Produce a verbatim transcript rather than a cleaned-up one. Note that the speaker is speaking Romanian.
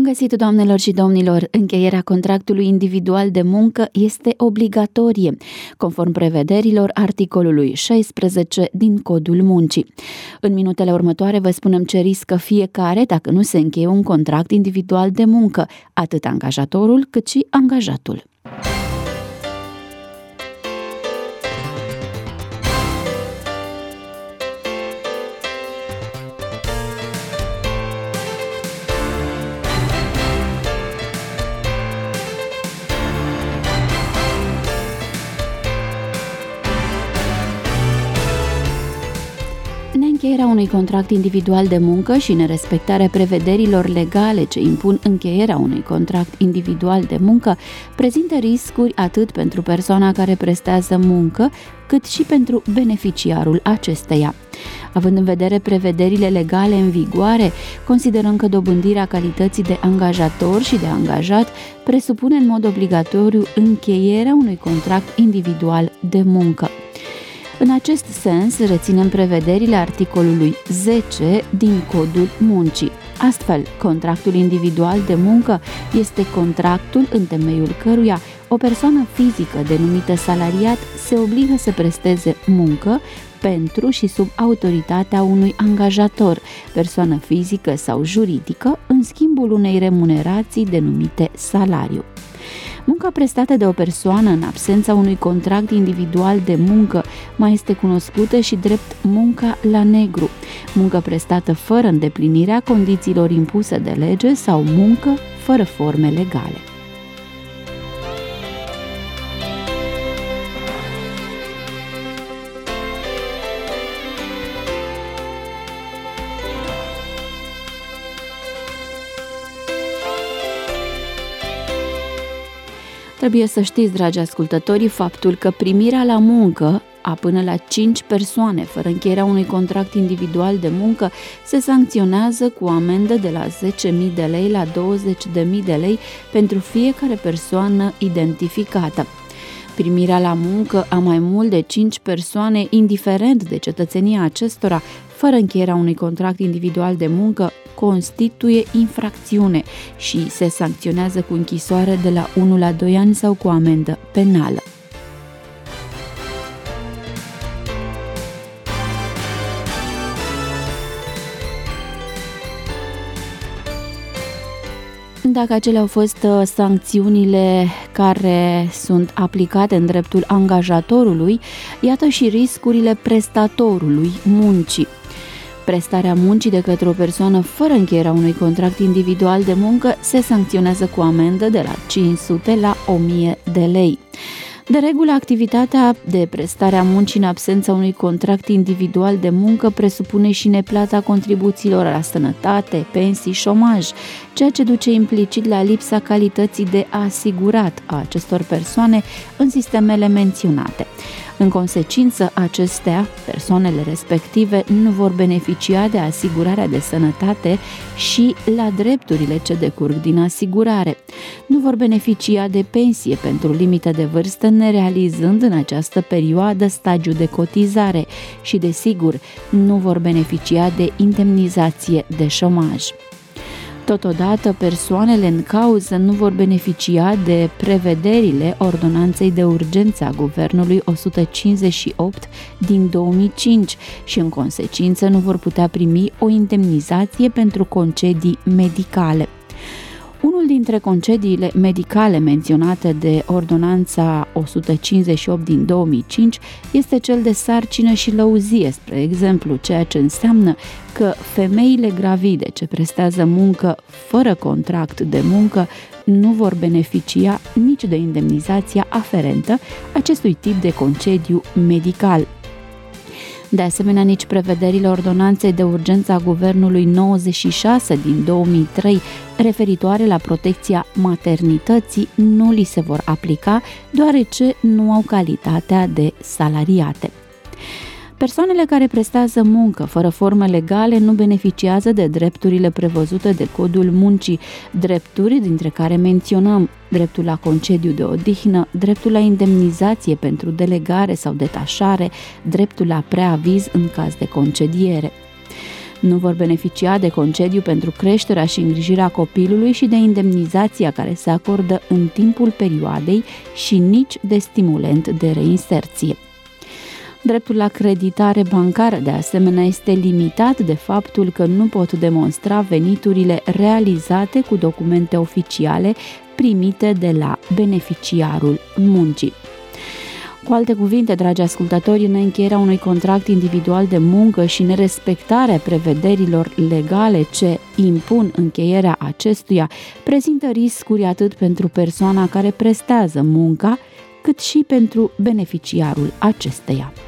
găsit, doamnelor și domnilor! Încheierea contractului individual de muncă este obligatorie, conform prevederilor articolului șaisprezece din Codul Muncii. În minutele următoare vă spunem ce riscă fiecare dacă nu se încheie un contract individual de muncă, atât angajatorul cât și angajatul. Neîncheierea unui contract individual de muncă și nerespectarea prevederilor legale ce impun încheierea unui contract individual de muncă prezintă riscuri atât pentru persoana care prestează muncă, cât și pentru beneficiarul acesteia. Având în vedere prevederile legale în vigoare, considerăm că dobândirea calității de angajator și de angajat presupune în mod obligatoriu încheierea unui contract individual de muncă. În acest sens, reținem prevederile articolului zece din Codul Muncii. Astfel, contractul individual de muncă este contractul în temeiul căruia o persoană fizică denumită salariat se obligă să presteze muncă pentru și sub autoritatea unui angajator, persoană fizică sau juridică, în schimbul unei remunerații denumite salariu. Munca prestată de o persoană în absența unui contract individual de muncă mai este cunoscută și drept munca la negru, muncă prestată fără îndeplinirea condițiilor impuse de lege sau muncă fără forme legale. Trebuie să știți, dragi ascultători, faptul că primirea la muncă a până la cinci persoane fără încheierea unui contract individual de muncă se sancționează cu o amendă de la zece mii de lei la douăzeci de mii de lei pentru fiecare persoană identificată. Primirea la muncă a mai mult de cinci persoane, indiferent de cetățenia acestora, fără încheierea unui contract individual de muncă, constituie infracțiune și se sancționează cu închisoare de la unu la doi ani sau cu amendă penală. Dacă acelea au fost sancțiunile care sunt aplicate în dreptul angajatorului, iată și riscurile prestatorului muncii. Prestarea muncii de către o persoană fără încheierea unui contract individual de muncă se sancționează cu amendă de la cinci sute la o mie de lei. De regulă, activitatea de prestare a muncii în absența unui contract individual de muncă presupune și neplata contribuțiilor la sănătate, pensii, șomaj, ceea ce duce implicit la lipsa calității de asigurat a acestor persoane în sistemele menționate. În consecință, acestea, persoanele respective, nu vor beneficia de asigurarea de sănătate și la drepturile ce decurg din asigurare. Nu vor beneficia de pensie pentru limită de vârstă, nerealizând în această perioadă stagiu de cotizare și, desigur, nu vor beneficia de indemnizație de șomaj. Totodată, persoanele în cauză nu vor beneficia de prevederile Ordonanței de Urgență a Guvernului o sută cincizeci și opt din două mii cinci și, în consecință, nu vor putea primi o indemnizație pentru concedii medicale. Unul dintre concediile medicale menționate de Ordonanța o sută cincizeci și opt din două mii cinci este cel de sarcină și lăuzie, spre exemplu, ceea ce înseamnă că femeile gravide ce prestează muncă fără contract de muncă nu vor beneficia nici de indemnizația aferentă acestui tip de concediu medical. De asemenea, nici prevederile Ordonanței de Urgență a Guvernului nouăzeci și șase din două mii trei referitoare la protecția maternității nu li se vor aplica, deoarece nu au calitatea de salariate. Persoanele care prestează muncă fără forme legale nu beneficiază de drepturile prevăzute de Codul Muncii, drepturi dintre care menționăm dreptul la concediu de odihnă, dreptul la indemnizație pentru delegare sau detașare, dreptul la preaviz în caz de concediere. Nu vor beneficia de concediu pentru creșterea și îngrijirea copilului și de indemnizația care se acordă în timpul perioadei și nici de stimulent de reinserție. Dreptul la creditare bancară, de asemenea, este limitat de faptul că nu pot demonstra veniturile realizate cu documente oficiale primite de la beneficiarul muncii. Cu alte cuvinte, dragi ascultători, neîncheierea unui contract individual de muncă și nerespectarea prevederilor legale ce impun încheierea acestuia prezintă riscuri atât pentru persoana care prestează munca, cât și pentru beneficiarul acesteia.